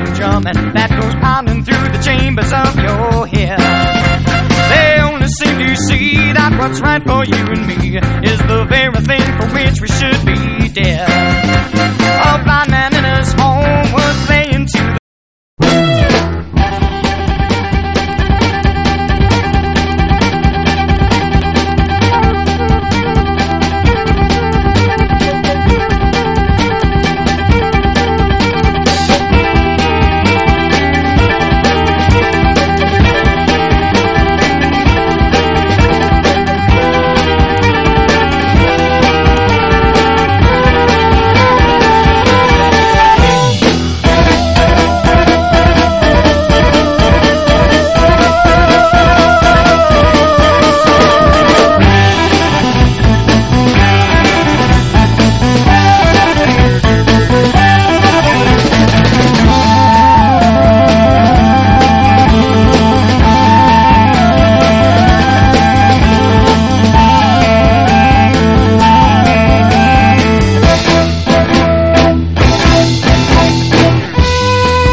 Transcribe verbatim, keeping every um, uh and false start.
drumming that goes pounding through the chambers of your head. They only seem to see that what's right for you and me is the very thing for which we should be dead.